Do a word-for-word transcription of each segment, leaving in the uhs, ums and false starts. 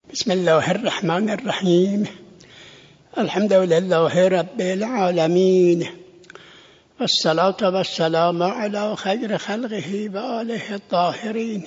بسم الله الرحمن الرحیم. الحمد لله رب العالمین والصلاة والسلام علی خیر خلقه و آله الطاهرین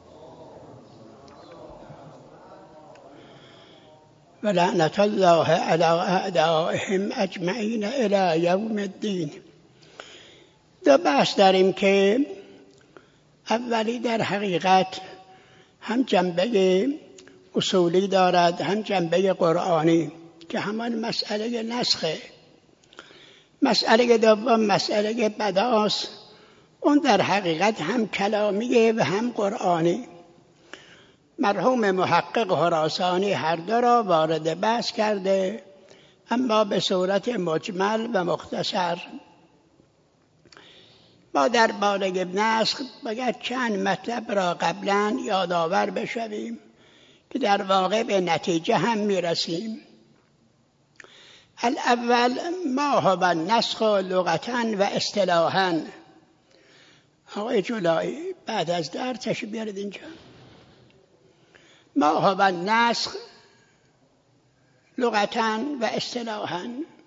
و لعنت الله علی اعدائهم اجمعین الی یوم الدین. دو بحث داریم که اولی در حقیقت هم جنبه اصولی دارد هم جنبه قرآنی که همان مسئله نسخه. مسئله دوم مسئله بداست، اون در حقیقت هم کلامیه و هم قرآنی. مرحوم محقق خراسانی هر دو را وارد بحث کرده، اما به صورت مجمل و مختصر. ما در باره نسخ باید چند مطلب را قبلا یادآور بشویم که در واقع به نتیجه هم میرسیم. الاول ما هو النسخ لغتا و اصطلاحا. آقای جولایی بعد از در تشریف بیارید اینجا. ما هو النسخ لغتا و اصطلاحا.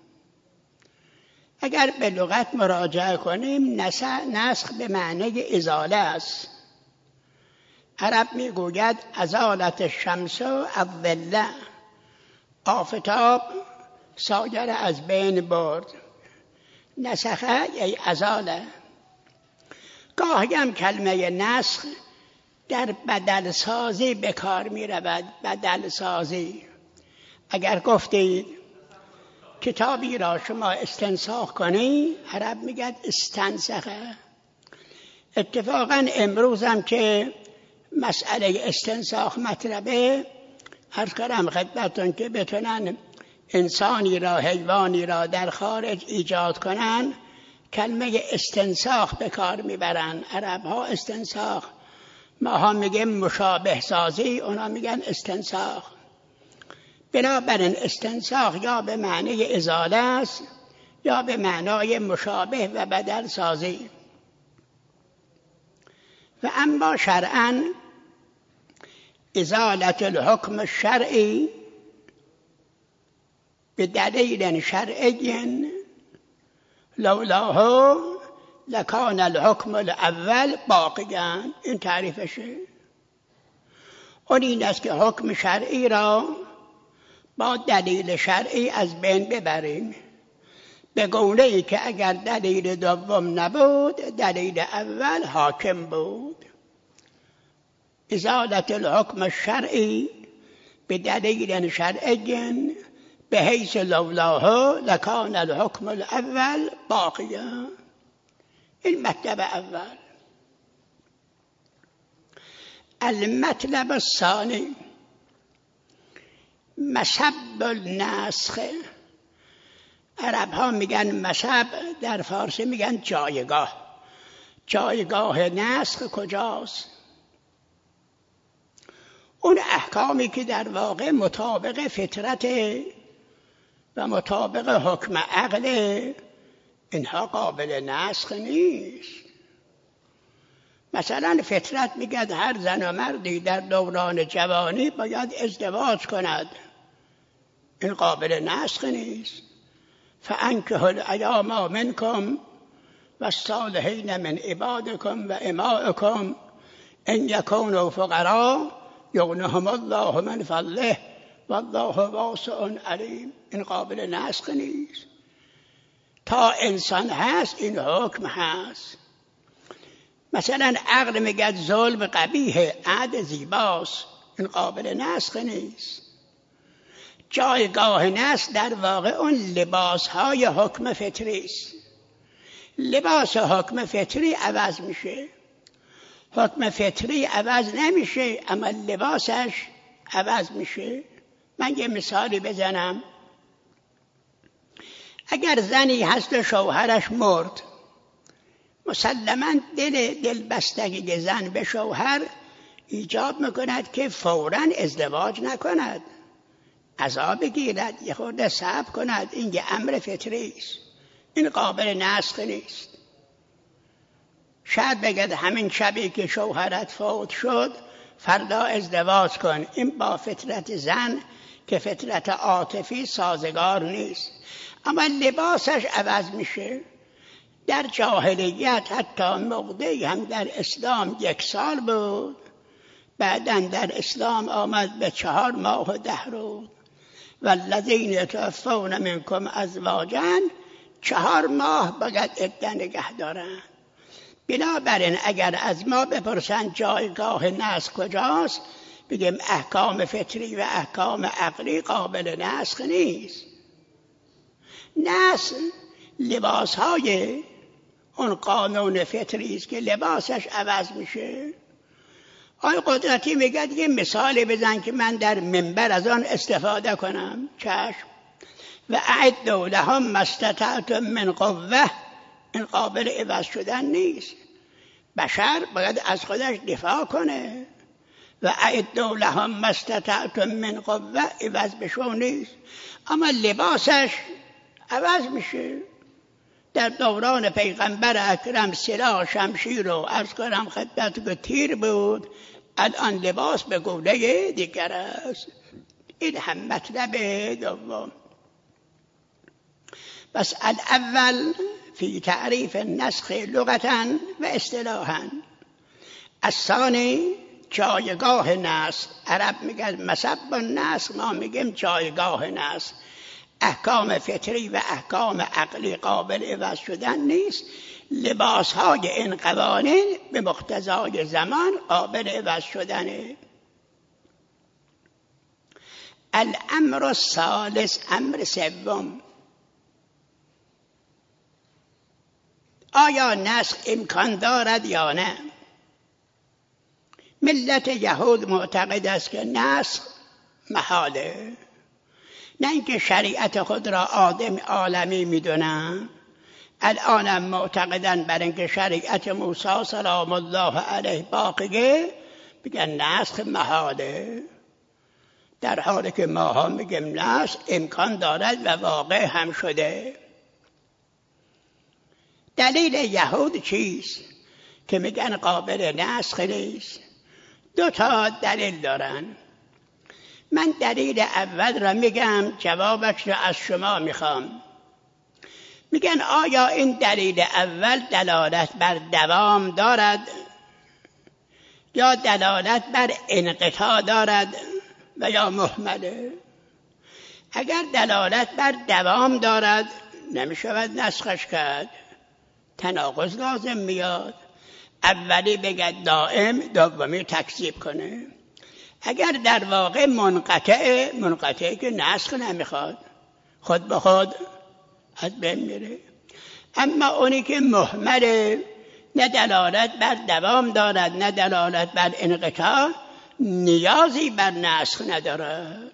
اگر به لغت مراجعه کنیم نسخ به معنی ازاله است. عرب میگوید ازالت الشمس الظل، آفتاب سایه از بین برد. نسخه ای ازاله. گاهی هم کلمه نسخ در بدل سازی به کار می رود. بدل سازی. اگر گفتید کتابی را شما استنساخ کنی، عرب میگد استنسخه. اتفاقا امروز هم که مسئله استنساخ مطلبه، عرض کردم خدمتتون که بتونن انسانی را حیوانی را در خارج ایجاد کنن، کلمه استنساخ به کار میبرن. عرب ها استنساخ، ما ها میگیم مشابه سازی، اونا میگن استنساخ. بنابراین استنساخ یا به معنی ازاله است یا به معنای مشابه و بدل سازی. و اما شرعاً ازالت الحکم الشرعی به دلیل شرعی لولاه لکان الحکم الاول باقیاً. این تعریفشه. اون این است که حکم شرعی را با دلیل شرعی از بین ببریم، به گونه ای که اگر دلیل دوم نبود دلیل اول حاکم بود. ازالت الحکم الشرعی به دلیل شرعی به حیث لولاه لکان الحکم الاول باقیا. این مطلب اول. المطلب الثانی مسب النسخ. عرب ها میگن مسب، در فارسی میگن جایگاه. جایگاه نسخ کجاست؟ اون احکامی که در واقع مطابق فطرت و مطابق حکم عقل، اینها قابل نسخ نیست. مثلا فطرت میگه هر زن و مردی در دوران جوانی باید ازدواج کند، این قابل نسخ نیست. فانکحوا الایام منکم والصالحین من عبادکم و امائکم ان یکونوا فقراء یغنیهم الله من فضله والله واسع علیم. این قابل نسخ نیست. تا انسان هست این حکم هست. مثلا عقل میگه ظلم قبیحه، عدل زیباست، این قابل نسخ نیست. جایگاه نسخ در واقع اون لباس های حکم فطری است. لباس حکم فطری عوض میشه، حکم فطری عوض نمیشه اما لباسش عوض میشه. من یه مثالی بزنم. اگر زنی هست و شوهرش مرد، مسلماً دل دلبستگی زن به شوهر ایجاب میکند که فوراً ازدواج نکند، عذاب بگیرد، یه خورده صبر کند. این یه امر فطری است، این قابل نسخ نیست. شاید بگد همین شبی که شوهرت فوت شد فردا ازدواج کن. این با فطرت زن که فطرت عاطفی سازگار نیست. اما لباسش عوض میشه. در جاهلیت حتی مقدی هم در اسلام یک سال بود، بعداً در اسلام آمد به چهار ماه و ده روز. والذین یتوفون منکم ازواجا، چهار ماه باید عده نگه دارن. بنابراین اگر از ما بپرسن جایگاه نسخ کجاست، بگیم احکام فطری و احکام عقلی قابل نسخ نیست. نسخ لباس های اون قانون فطری است که لباسش عوض میشه. آقای قدرتی میگه یه مثالی بزن که من در منبر از آن استفاده کنم. چشم. و اعدوا لهم ما استطعتم من قوه، این قابل عوض شدن نیست. بشر باید از خودش دفاع کنه. و اعدوا لهم ما استطعتم من قوه عوض بشو نیست. اما لباسش عوض میشه. در دوران پیغمبر اکرم سلاح شمشیر و عرض کنم خدمت که تیر بود، الان لباس به گونه دیگر است. این هم مطلب دوم. بس الاول فی تعریف نسخ لغتا و اصطلاحا. الثانی جایگاه نسخ. عرب میگن مسب النسخ، ما میگیم جایگاه نسخ. احکام فطری و احکام عقلی قابل عوض شدن نیست. لباس های این قوانین به مقتضای زمان قابل عوض شدنه. الامر الثالث، امر سوم. آیا نسخ امکان دارد یا نه؟ ملت یهود معتقد است که نسخ محاله. نه اینکه شریعت خود را آدم عالمی میدونن، الانم معتقدن بر اینکه شریعت موسی سلام الله علیه باقیه، بگن نسخ محاله، در حالی که ما ها میگیم نسخ امکان دارد و واقع هم شده. دلیل یهود چیست که میگن قابل نسخ نیست؟ دو تا دلیل دارن. من دلیل اول را میگم، جوابش را از شما میخوام. میگن آیا این دلیل اول دلالت بر دوام دارد یا دلالت بر انقطاع دارد و یا محمله؟ اگر دلالت بر دوام دارد نمیشود نسخش کرد، تناقض لازم میاد. اولی بگد دائم، دومی تکذیب کنه. اگر در واقع منقطع، منقطع که نسخ نمیخواد، خود به خود از بین میره. اما اونی که محمله، نه دلالت بر دوام دارد نه دلالت بر انقطاع، نیازی بر نسخ ندارد.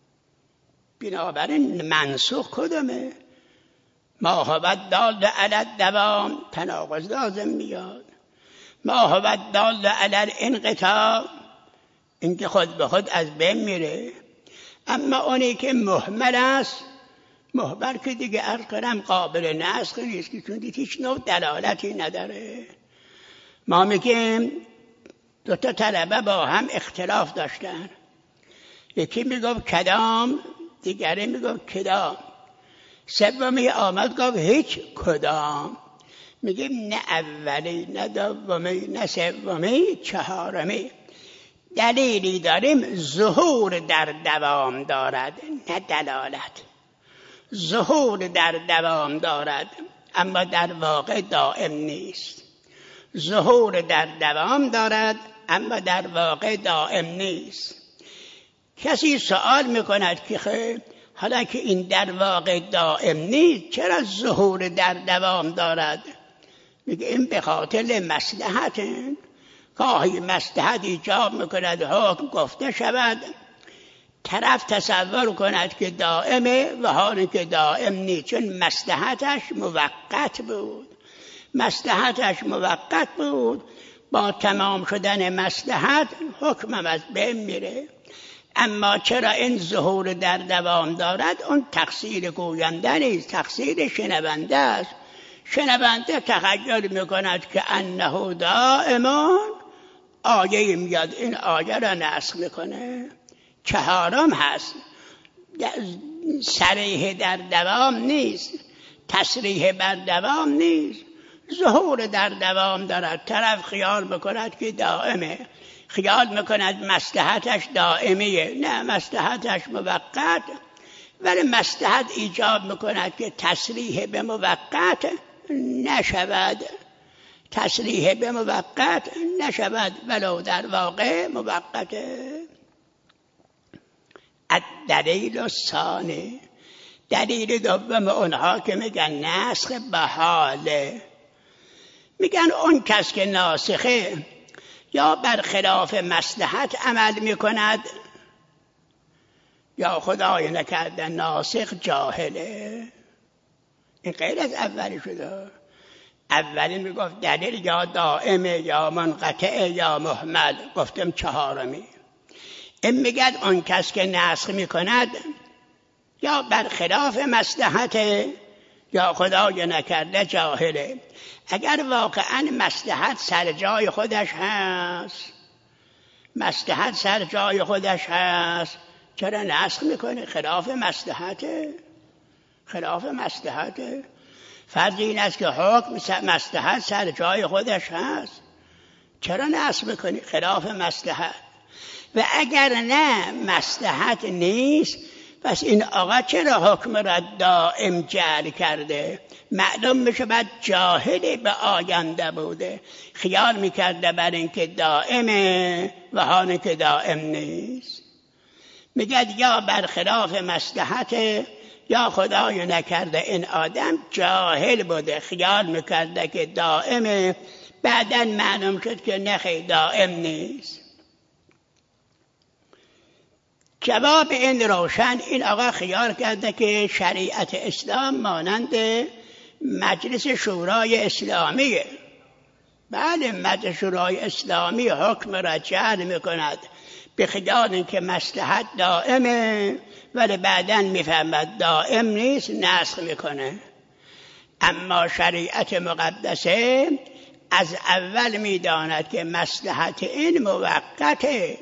بنابراین منسوخ کدومه؟ ما هو دال علی الدوام، تناقض لازم میاد. ما هو دال علی الانقطاع، این که خود به خود از بین میره. اما اونی که محمل است، محمل که دیگه عرض کنم قابل نسخ نیست، که چون دید هیچ نوع دلالتی نداره. ما میگیم دو تا طلبه با هم اختلاف داشتن، یکی میگفت کدام، دیگری میگفت کدام. سومی آمد گفت هیچ کدام. میگیم نه اولی نه دومی نه سومی، چهارمی. دلیلی داریم ظهور در دوام دارد، نه دلالت. ظهور در دوام دارد اما در واقع دائم نیست. ظهور در دوام دارد اما در واقع دائم نیست. کسی سوال میکند که خیلی حالا که این در واقع دائم نیست، چرا ظهور در دوام دارد؟ میگه این به خاطر مصلحت. گاهی مصلحت ایجاب میکند حکم گفته شود، طرف تصور کند که دائمه و حالی که دائم نیست، چون مصلحتش موقت بود. مصلحتش موقت بود، با تمام شدن مصلحت حکمم از بین میره. اما چرا این ظهور در دوام دارد؟ اون تقصیر گوینده نیست، تقصیر شنونده است. شنونده تخیل میکند که انه دائمان، آیه میاد این آیه را نسخ میکنه. چهارم هست صریح در دوام نیست، تصریح بر دوام نیست، ظهور در دوام دارد. طرف خیال میکند که دائمه، خیال میکند مصلحتش دائمیه، نه مصلحتش موقت، ولی مصلحت ایجاب میکند که تصریح به موقت نشود، تصریح به موقت نشود ولو در واقع موقته. الدلیل الثانی، دلیل دوم اونها که میگن نسخ بحاله، میگن اون کس که ناسخه یا برخلاف مصلحت عمل میکند یا خدای نکرده ناسخ جاهله. این غیر از اولی شده. اولی میگفت دلیل یا دائمه یا منقطعه یا محمل، گفتم چهارمی. این میگد اون کس که نسخ میکند یا برخلاف مصلحت یا خدای نکرده جاهله. اگر واقعا مصلحت سر جای خودش هست، مصلحت سر جای خودش هست، چرا نسخ میکنه؟ خلاف مصلحت، خلاف مصلحت. فرض این است که حکم مصلحت سر جای خودش هست، چرا نسخ میکنی؟ خلاف مصلحت. و اگر نه مصلحت نیست، پس این آقا چرا حکم را دائم جعل کرده؟ معلوم میشه بعد جاهل به آینده بوده، خیال میکرده بر این که دائمه و حال که دائم نیست. میگه یا برخلاف مصلحت یا خدای نکرده این آدم جاهل بوده، خیال میکرده که دائمه، بعداً معلوم شد که نخی دائم نیست. جواب این روشن، این آقا خیال کرده که شریعت اسلام مانند مجلس شورای اسلامیه. بله، مجلس شورای اسلامی حکم را جعل میکند به خیال اینکه مصلحت دائمه، ولی بعداً میفهمد دائم نیست، نسخ میکنه. اما شریعت مقدسه از اول میداند که مصلحت این موقته،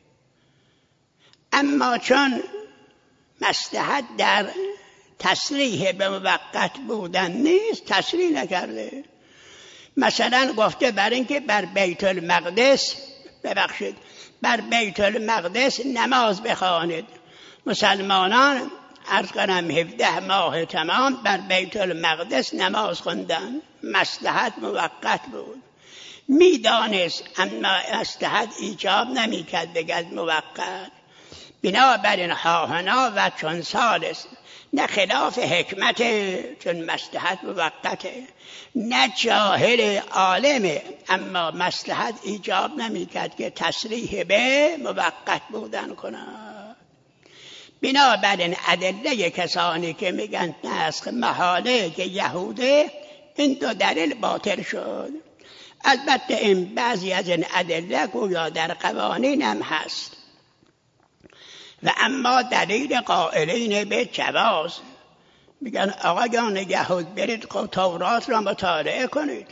اما چون مصلحت در تصریح به موقت بودن نیست، تصریح نکرده. مثلا گفته بر اینکه بر بیت المقدس، ببخشید، بر بیت المقدس نماز بخوانید. مسلمانان عرض کنم هفده ماه تمام بر بیت المقدس نماز خوندن، مصلحت موقت بود، میدانست، اما مصلحت ایجاب نمیکرد بگد موقت. بنابراین هاهنا و چون سالس، نه خلاف حکمت چون مصلحت موقته، نه جاهل عالمه، اما مصلحت ایجاب نمیکرد که تصریح به موقت بودن کند. بنابراین ادله کسانی که میگن نسخ محاله که یهوده، این دو دلیل باطل شد. البته این بعضی از این ادله گویا در قوانین هم هست، و اما دلیل قائلین به جواز، میگن آقایان یهود برید تورات را مطالعه کنید.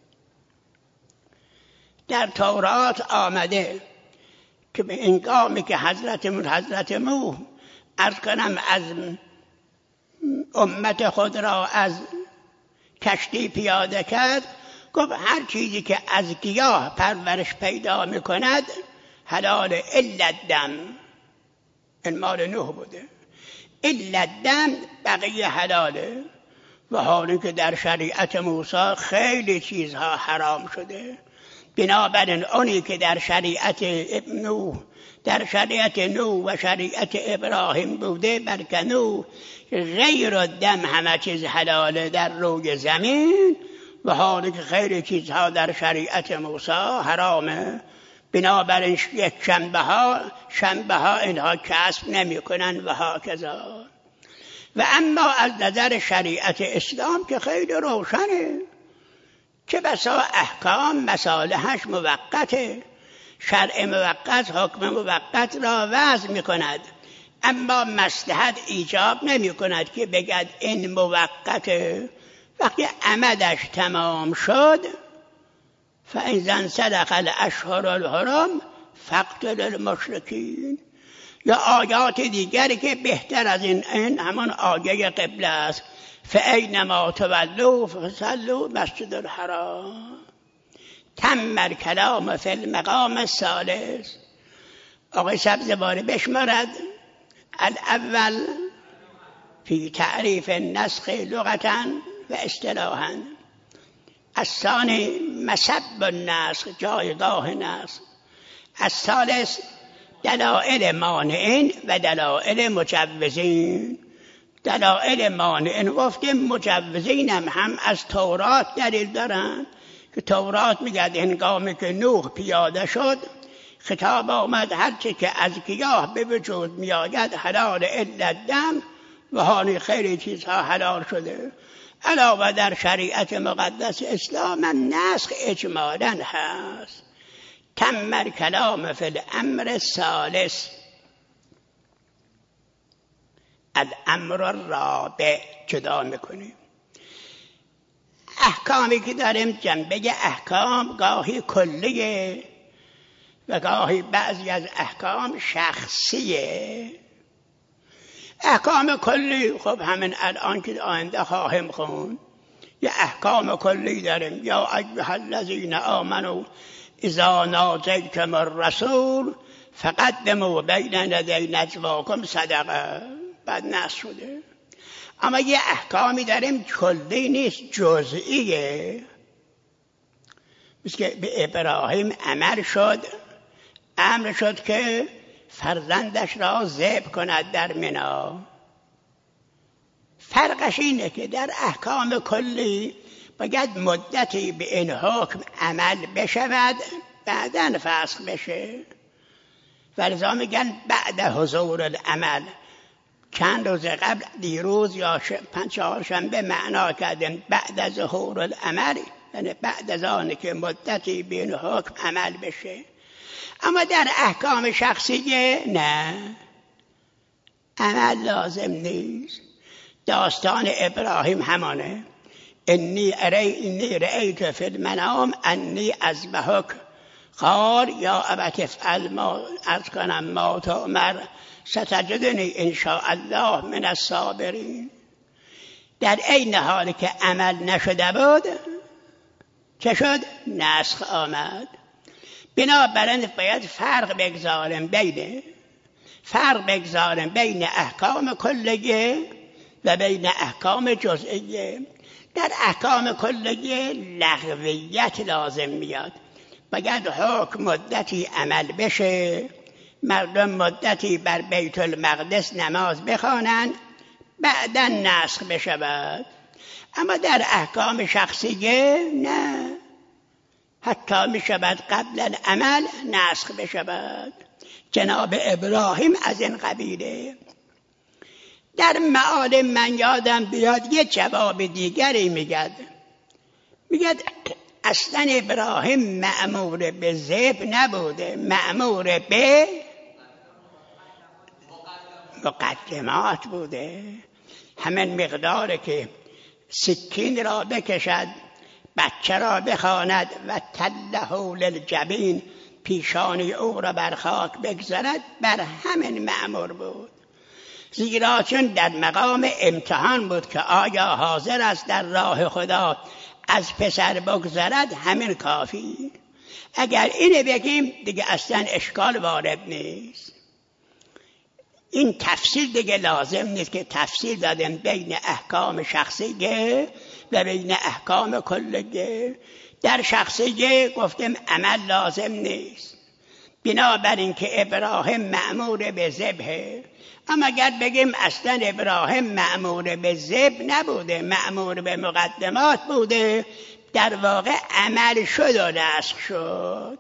در تورات آمده که به انگامی که حضرت حضرت نوح عرض کنم از امت خود را از کشتی پیاده کرد، گفت هر چیزی که از گیاه پرورش پیدا میکند حلال الا الدم. این مال نوح بوده. الا الدم، بقیه حلاله. و حالی که در شریعت موسی خیلی چیزها حرام شده. بنابراین اونی که در شریعت نوح در شریعت نوح و شریعت ابراهیم بوده، بلکه نوح غیر الدم همه چیز حلاله در روی زمین، و حالی که خیلی چیزها در شریعت موسی حرامه. بنابراین یک شنبه ها شنبه ها اینها کسب نمی کنن و ها کذا. و اما از نظر شریعت اسلام که خیلی روشنه، که بسا احکام مصالحش موقته، شرع موقت حکم موقت را وضع می کند، اما مصلحت ایجاب نمی کند که بگد این موقته. وقتی عمدش تمام شد فإذا صدق الاشهر الحرم فاقتلوا المشرکین. یا آیات دیگری که بهتر از این این همان آیه قبله است، فأینما تولوا فصلوا مسجد الحرام. تم الکلام فی المقام الثالث. آقای سبزواری بشمارد: الاول فی تعریف النسخ لغة و اصطلاحا، الثانی مسب النسخ جایگاه نسخ، الثالث دلائل مانعین و دلائل مجوزین. دلائل مانعین گفتیم، مجوزین هم, هم از تورات دلیل دارن که تورات میگه هنگامی که نوح پیاده شد خطاب آمد هرچی که از گیاه به وجود میآید حلال الا الدم و هانی خیلی چیزها حلال شده. علاوه در شریعت مقدس اسلام هم نسخ اجمالاً هست. تم الکلام فی الامر الثالث. الامر الرابع جدا میکنیم. احکامی که داریم جنبه احکام گاهی کلیه و گاهی بعضی از احکام شخصیه. احکام کلی خب همین الان که آینده خواهیم خوند یه احکام کلی داریم. یا ایها الذین آمنوا اذا ناجیتم الرسول فقدموا بین یدی نجواکم صدقه. بعد نص شده. اما یه احکامی داریم کلی نیست، جزئیه. مثل که به ابراهیم امر شد امر شد که فرزندش را ذبح کند در منی. فرقش اینه که در احکام کلی باید مدتی به این حکم عمل بشود بعداً فسخ بشه. ولذا میگن بعد حضور العمل. چند روز قبل دیروز یا پنج چهار شنبه معنا کردیم بعد از ظهور العمل، یعنی بعد از آن که مدتی به این حکم عمل بشه. اما در احکام شخصیه نه، عمل لازم نیست. داستان ابراهیم همانه. انی اری رأیت فی المنام انی اذبحک قال یا ابت افعل ما از کنم ما تؤمر ستجدنی ان شاء الله من الصابرین. در این حالی که عمل نشده بود چه شد؟ نسخ آمد. بنابراین باید فرق بگذاریم بین فرق بگذاریم بین احکام کلیه و بین احکام جزئیه. در احکام کلیه لغویت لازم میاد. باید حکم مدتی عمل بشه، مردم مدتی بر بیت المقدس نماز بخوانند بعداً نسخ بشود. اما در احکام شخصیه نه، حتی می شود قبل العمل نسخ بشود. جناب ابراهیم از این قبیله. در معالم من یادم بیاد یه جواب دیگری میگد میگد اصلا ابراهیم مأمور به ذبح نبوده، مأمور به مقدمات بوده. همین مقداره که سکین را بکشد، بچه را بخواند و تله للجبین پیشانی او را بر خاک بگذارد، بر همین مأمور بود. زیرا چون در مقام امتحان بود که آیا حاضر است در راه خدا از پسر بگذارد، همین کافی. اگر اینه بگیم دیگه اصلا اشکال وارد نیست. این تفصیل دیگه لازم نیست که تفصیل دادن بین احکام شخصیه و بین احکام کلیه. در شخصیه گفتم عمل لازم نیست، بنابراین که ابراهیم مأمور به ذبحه. اما اگر بگیم اصلا ابراهیم مأمور به ذبح نبوده، مأمور به مقدمات بوده، در واقع عمل شد و نسخ شد.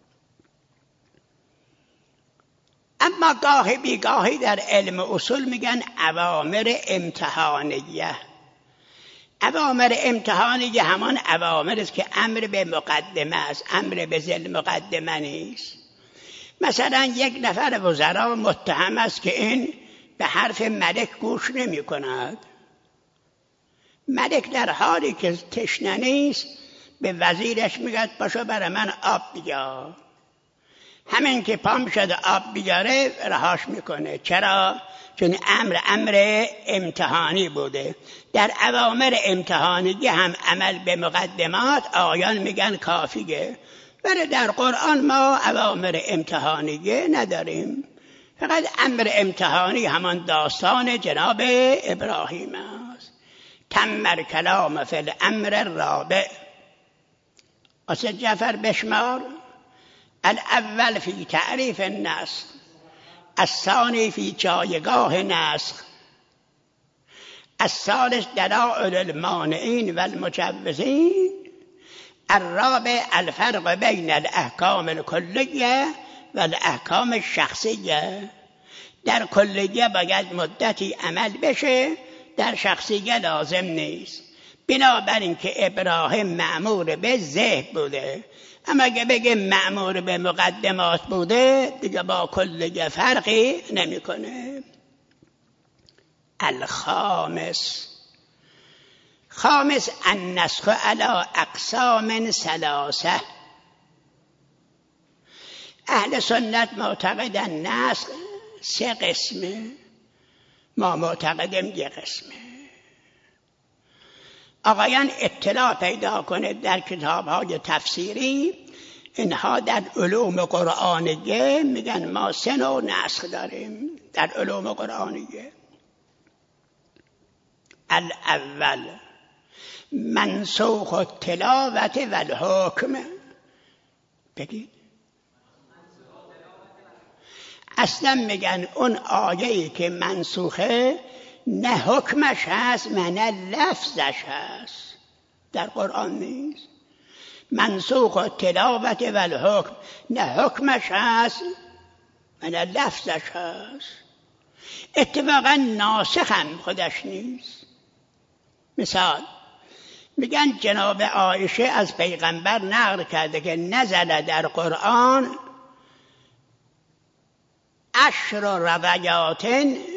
اما گاهی بیگاهی در علم اصول میگن اوامر امتحانیه. اوامر امتحانیه همان اوامر است که امر به مقدمه است، امر به ذل مقدمه نیست. مثلا یک نفر وزرا متهم است که این به حرف ملک گوش نمی کند. ملک در حالی که تشنه نیست به وزیرش میگه پاشو برای من آب بیار. همین که پام شده آب بیاره رهاش میکنه. چرا؟ چون امر امر امتحانی بوده. در اوامر امتحانی هم عمل به مقدمات آیان میگن کافیه، ولی در قرآن ما اوامر امتحانی نداریم. فقط امر امتحانی همان داستان جناب ابراهیم است. تم کلام فی الامر الرابع. استاد جعفر بشمار: الاول فی تعریف النسخ، الثانی فی جایگاه نسخ، الثالث دلائل المانعین و المجوزین، الرابع الفرق بین الاحکام الکلیه و الاحکام الشخصیه. در کلیه باید مدتی عمل بشه، در شخصیه لازم نیست. بنابراین که ابراهیم مأمور به ذبح بوده، اما اگه بگه مأمور به مقدمات بوده دیگه با کلیه فرقی نمیکنه. الخامس، خامس النسخ علی اقسام ثلاثه. اهل سنت معتقدن نسخ سه قسمه، ما معتقدیم یک قسمه. آقایان اطلاع پیدا کنید در کتاب‌های تفسیری، اینها در علوم قرآنیه میگن ما سه نوع نسخ داریم در علوم قرآنیه. الاول منسوخ التلاوت و الحکم. بگید. اصلا میگن اون آیه‌ای که منسوخه نه حکمش هست نه لفظش هست، در قرآن نیست. منسوخ التلاوت و الحکم، نه حکمش هست نه لفظش هست. اتفاقا ناسخ هم خودش نیست. مثال میگن جناب عایشه از پیغمبر نقل کرده که نزل در قرآن عشر رضیات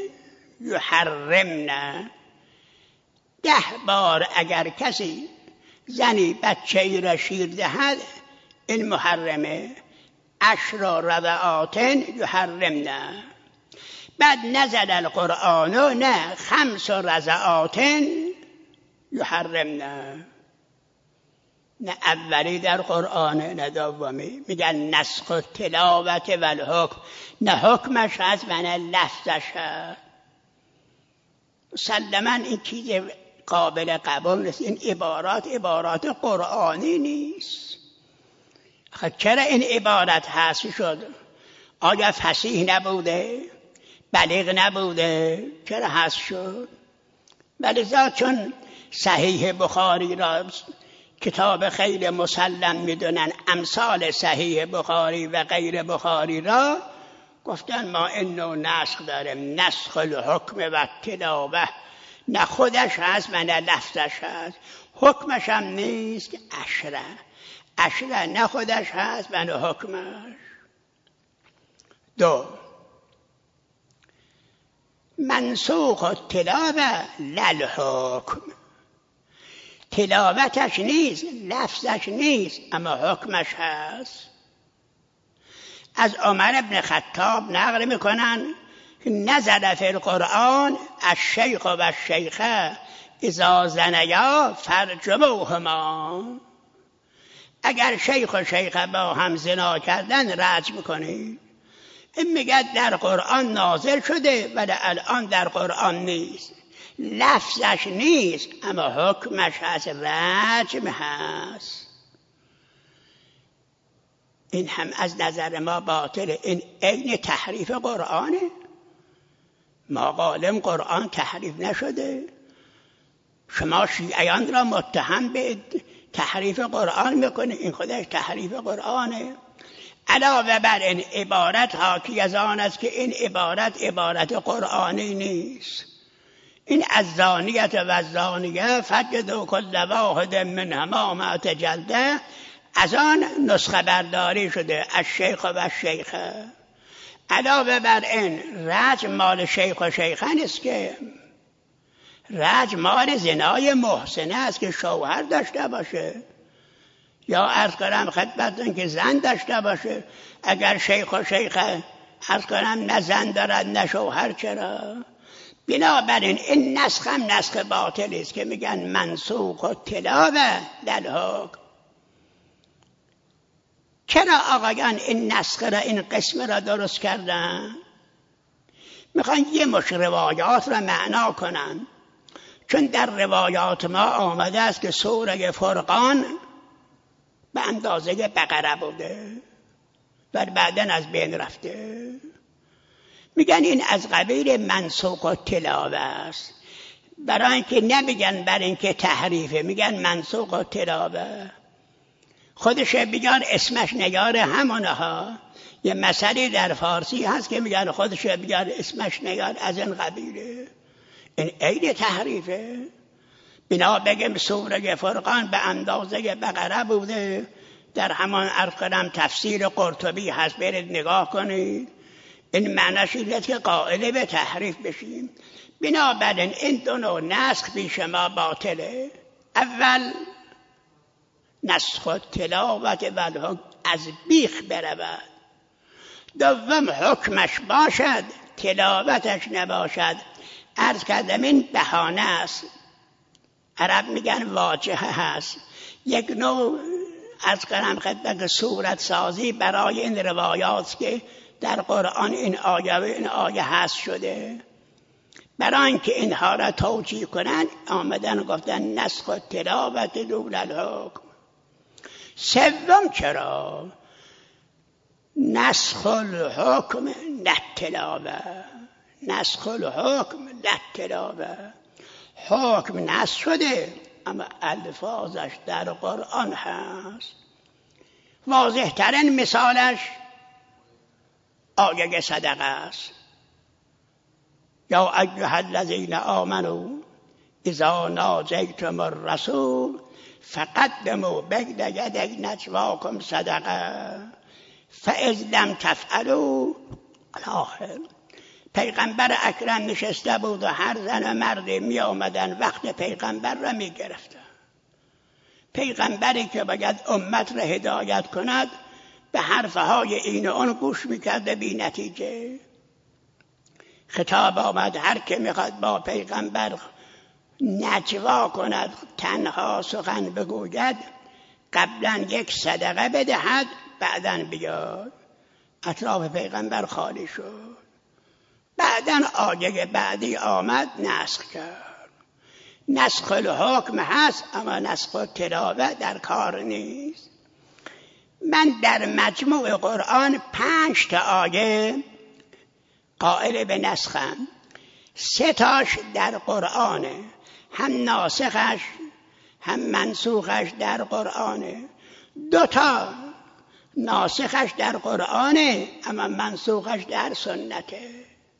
یحرمن. ده بار اگر کسی زنی بچه ای را شیر دهد این محرمه. عشر رضعات یحرمن. بعد نزل القرآن نه خمس رضعات یحرمن. نه اولی در قرآن نه دومی. میگن نسخ التلاوت و الحکم، نه حکمش هست و نه لفظش هست. مسلماً این چیز قابل قبول نیست. این عبارات عبارات قرآنی نیست. خب چرا این عبارت حذف شد؟ آیا فصیح نبوده؟ بلیغ نبوده؟ چرا حذف شد؟ ولذا چون صحیح بخاری را کتاب خیلی مسلم میدونن، امثال صحیح بخاری و غیر بخاری را گفتن ما این نوع نسخ داریم، نسخ الحکم و تلاوه. نه خودش هست و نه لفظش هست. حکمش هم نیست. عشره عشره نه خودش هست و نه حکمش. دو منسوخ التلاوه للحکم. تلاوتش نیست، لفظش نیست، اما حکمش هست. از عمر بن خطاب نقل میکنن که نزل فی القرآن الشیخ و الشیخه اذا زنیا فرجموهما. اگر شیخ و شیخه با هم زنا کردن رجم کنید. این میگه در قرآن نازل شده ولی الان در قرآن نیست. لفظش نیست اما حکمش هست، رجم هست. این هم از نظر ما باطله. این عین تحریف قرآنه. ما قالم قرآن تحریف نشده. شما شیعیان را متهم به تحریف قرآن میکنه، این خودش تحریف قرآنه. علاوه بر این عبارت حاکی از آن است که این عبارت عبارت قرآنی نیست. این الزانیة و الزانیه فجلدوا کل واحد منهما مئة جلده، از آن نسخه برداری شده از شیخ و الشیخه. علاوه بر این رجم مال شیخ و شیخه نیست که، رجم مال زنای محسنه است که شوهر داشته باشه. یا عرض کنم خدمتتون که زن داشته باشه، اگر شیخ و شیخه عرض کنم نه زن دارد نه شوهر، چرا؟ بنابراین این نسخ هم نسخ باطل است که میگن منسوخ و تلاوه للحکم. چرا آقایان این نسخ را این قسم را درست کردن؟ میخوان یه مش روایات را معنا کنن، چون در روایات ما آمده است که سوره فرقان به اندازه بقره بوده و بعداً از بین رفته. میگن این از قبیل منسوخ و تلاوه است، برای اینکه نمیگن برای اینکه تحریفه، میگن منسوخ و تلاوه. خودش بگن اسمش نگار همونها. یه مسئله در فارسی هست که میگن خودش بگن اسمش نگار، از این قبیله. این عین تحریفه. بنا بگم سوره فرقان به اندازه بقره بوده، در همان عرض کنم تفسیر قرطبی هست، برید نگاه کنید. این معنیش اینه که قائل به تحریف بشیم. بنابراین این دو نوع نسخ پیش ما باطله. اول نسخ و تلاوت و الحکم از بیخ برود. دوم حکمش باشد تلاوتش نباشد. عرض کردم این بهانه است، عرب میگن واجهه هست، یک نوع از کنم خدمت صورت سازی برای این روایات که در قرآن این آیه و این آیه هست شده. برای اینکه اینها را توجیه کنن آمدن گفتن نسخ و تلاوت دون الحکم. سوم چرا؟ نسخ الحکم نه تلاوه. نسخ الحکم نه تلاوه. حکم نسخ شده اما الفاظش در قرآن هست. واضح ترین مثالش آیه صدقه است. یا ایها الذین آمنوا اذا ناجیتم الرسول فقدموا بین یدی نجواکم صدقه فاذ لم تفعلوا الاخر. پیغمبر اکرم نشسته بود و هر زن و مردی می آمدن وقت پیغمبر را می گرفتن. پیغمبری که باید امت را هدایت کند به حرفهای این و اون گوش میکرده، بی نتیجه. خطاب آمد هر که میخواد با پیغمبر نجوا کند، تنها سخن بگوید، قبلا یک صدقه بدهد بعداً بیاد. اطراف پیغمبر خالی شد. بعداً آیه بعدی آمد نسخ کرد. نسخ الحکم هست اما نسخ التلاوه در کار نیست. من در مجموع قرآن پنج تا آیه قائل به نسخم. سه تاش در قرآنه، هم ناسخش هم منسوخش در قرآنه. دو تا ناسخش در قرآنه اما منسوخش در سنته.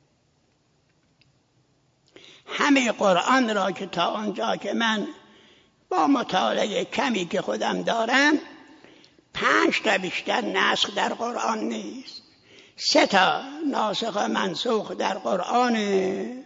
همه قرآن را که تا آنجا که من با مطالعه کمی که خودم دارم، پنج تا بیشتر نسخ در قرآن نیست. سه تا ناسخ و منسوخ در قرآنه،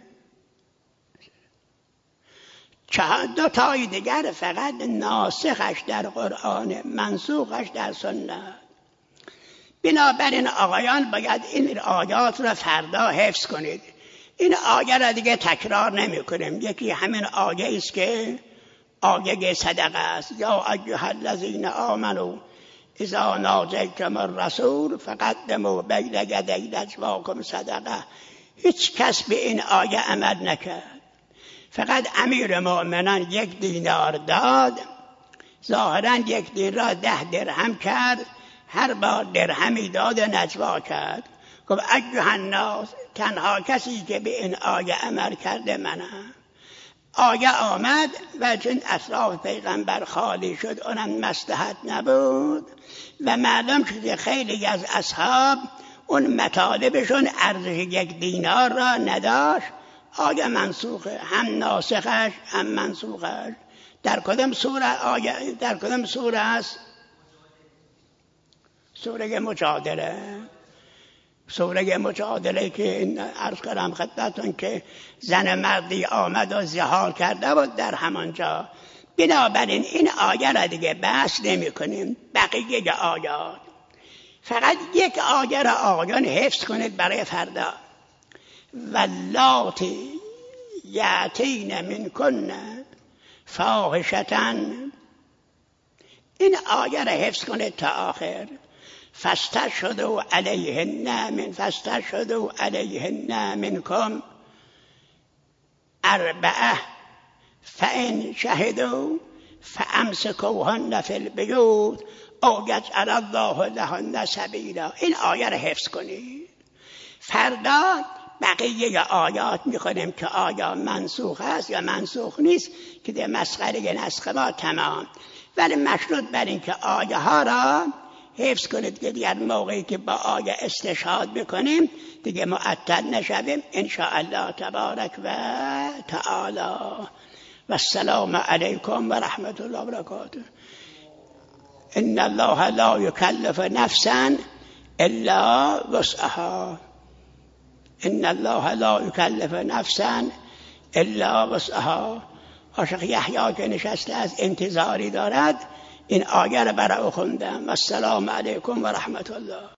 دو تای دیگر فقط ناسخش در قرآن، منسوخش در سنت. بنابراین آقایان باید این آیات را فردا حفظ کنید. این آیه را دیگه تکرار نمی کنیم. یکی همین آیه است که آیه صدقه است. یا ایها الذین آمنوا اذا ناجیتم الرسول فقدموا بین یدی نجواکم صدقه. هیچ کس به این آیه عمل نکرد. فقط امیر مؤمنان یک دینار داد، ظاهرا یک دینار ده درهم کرد، هر بار درهمی داد و نجوا کرد. گفت ایها الناس، تنها کسی که به این آیه عمل کرده منم. آیه آمد و چون اطراف پیغمبر خالی شد، اونم مصلحت نبود و معلوم شد که خیلی از اصحاب اون مطالبشون ارزش یک دینار را نداشت. آیه منسوخه، هم ناسخش هم منسوخش. در کدام سوره آیه در کدام سوره است؟ سوره مجادله. سوره مجادله که عرض کردم خدمتتون که زن مردی آمد و زهار کرده بود در همانجا. بنابراین این آیه را دیگه بحث نمی کنیم. بقیه آیات فقط یک آیه را آقایان حفظ کنید برای فردا. واللاتی یاتین منکن فاحشةً، این آیه را حفظ کنید تا آخر. فاستشهدوا علیهن من فاستشهدوا علیهن منکم اربعه فإن شهدوا فامسکوهن فی البیوت او یجعل الله لهن سبیلا. این آیه را حفظ کنید. فردا بقیه آیات میخونیم که آیا منسوخ است یا منسوخ نیست که ده مسخره نسخ ما تمام. ولی مشروط بر این که آیه ها را حفظ کنید که دیگر موقعی که با آیه استشهاد بکنیم دیگه معطل نشویم ان شاء الله تبارک و تعالی. و السلام علیکم و رحمت الله و برکاته. ان الله لا یکلف نفسا الا وسعها. ان الله لا یکلف نفسا الا وسعها. عاشق یحیی که نشسته از انتظاری دارد این آیه را برای او خوندم. السلام علیکم و رحمت الله.